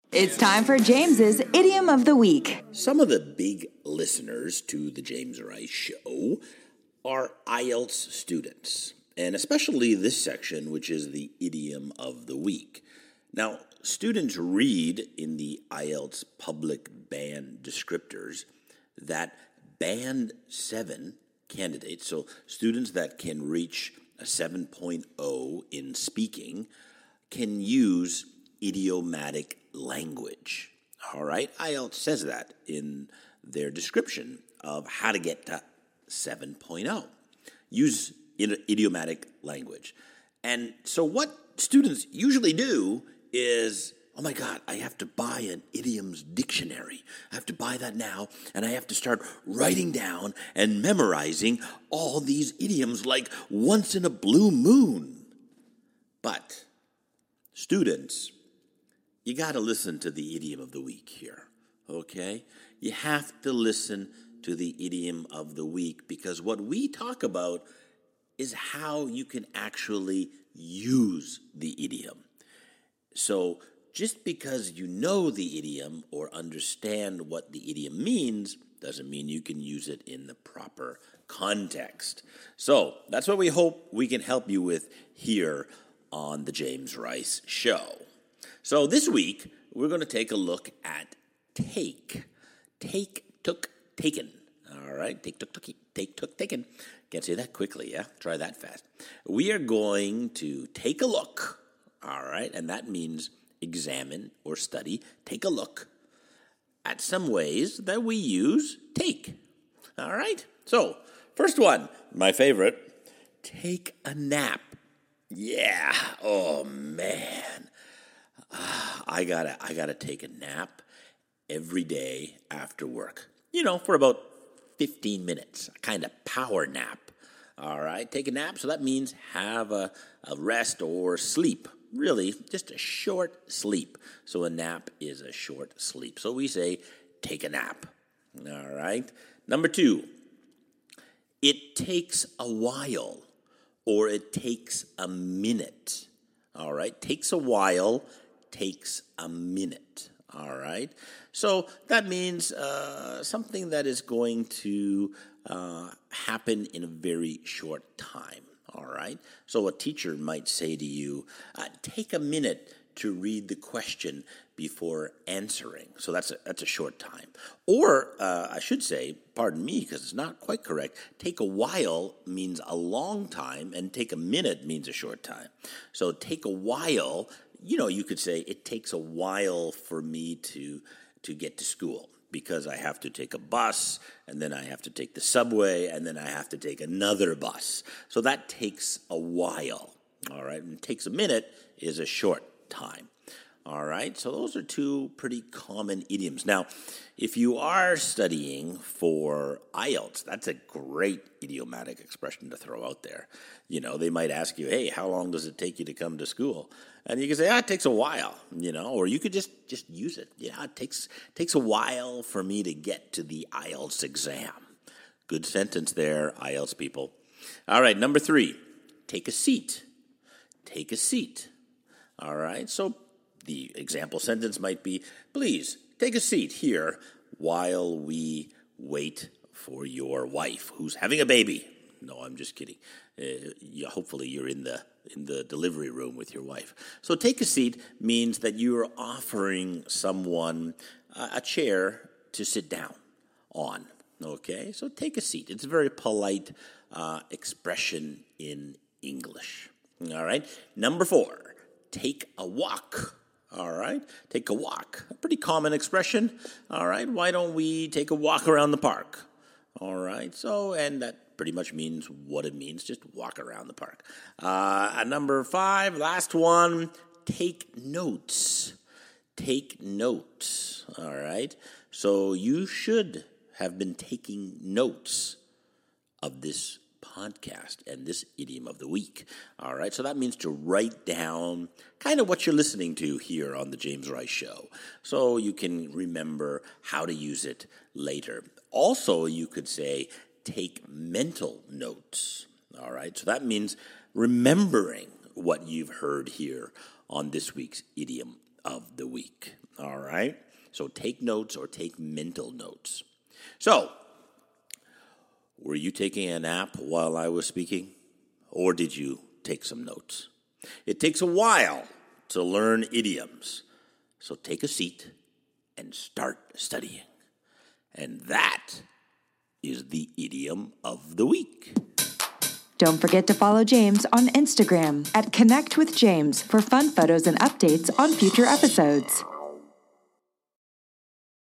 It's time for James's Idiom of the Week. Some of the big listeners to the James Rice Show are IELTS students, and especially this section, which is the Idiom of the Week. Now, students read in the IELTS public band descriptors that Band 7 candidates, so students that can reach a 7.0 in speaking, can use idiomatic language. All right, IELTS says that in their description of how to get to 7.0. Use idiomatic language. And so what students usually do is, oh my God, I have to buy an idioms dictionary. I have to buy that now, and I have to start writing down and memorizing all these idioms like once in a blue moon. But students, you got to listen to the idiom of the week here, okay? You have to listen to the idiom of the week because what we talk about is how you can actually use the idiom. So just because you know the idiom or understand what the idiom means doesn't mean you can use it in the proper context. So that's what we hope we can help you with here on the James Rice Show. So this week, we're going to take a look at take. Take, took, taken. All right, take, took, taken. Can't say that quickly, yeah? Try that fast. We are going to take a look, all right? And that means examine or study. Take a look at some ways that we use take. All right? So, first one, my favorite, take a nap. Yeah, oh man. I gotta take a nap every day after work. You know, for about 15 minutes, a kind of power nap. All right, take a nap. So that means have a rest or sleep. Really, just a short sleep. So a nap is a short sleep. So we say take a nap. All right. Number 2, it takes a while or it takes a minute. All right, takes a while, takes a minute, all right? So that means something that is going to happen in a very short time, all right? So a teacher might say to you, take a minute to read the question before answering. So that's a short time. Or I should say, pardon me, because it's not quite correct, take a while means a long time, and take a minute means a short time. So take a while, you know, you could say it takes a while for me to get to school because I have to take a bus, and then I have to take the subway, and then I have to take another bus. So that takes a while, all right? And takes a minute is a short time. All right, so those are 2 pretty common idioms. Now, if you are studying for IELTS, that's a great idiomatic expression to throw out there. You know, they might ask you, hey, how long does it take you to come to school? And you can say, it takes a while, you know, or you could just use it. Yeah, it takes a while for me to get to the IELTS exam. Good sentence there, IELTS people. All right, number 3, take a seat. Take a seat. All right, so the example sentence might be, please take a seat here while we wait for your wife who's having a baby. No, I'm just kidding. Hopefully you're in the delivery room with your wife. So take a seat means that you're offering someone a chair to sit down on. Okay, so take a seat. It's a very polite expression in English. All right, number 4, take a walk. All right, take a walk. A pretty common expression. All right, why don't we take a walk around the park? All right, so, and that pretty much means what it means, just walk around the park. Number 5, last one, take notes. Take notes, all right? So you should have been taking notes of this podcast and this idiom of the week. All right, so that means to write down kind of what you're listening to here on the James Rice Show so you can remember how to use it later. Also, you could say take mental notes. All right, so that means remembering what you've heard here on this week's idiom of the week. All right? So take notes or take mental notes. So, were you taking a nap while I was speaking? Or did you take some notes? It takes a while to learn idioms. So take a seat and start studying. And that is the idiom of the week. Don't forget to follow James on Instagram at Connect with James for fun photos and updates on future episodes.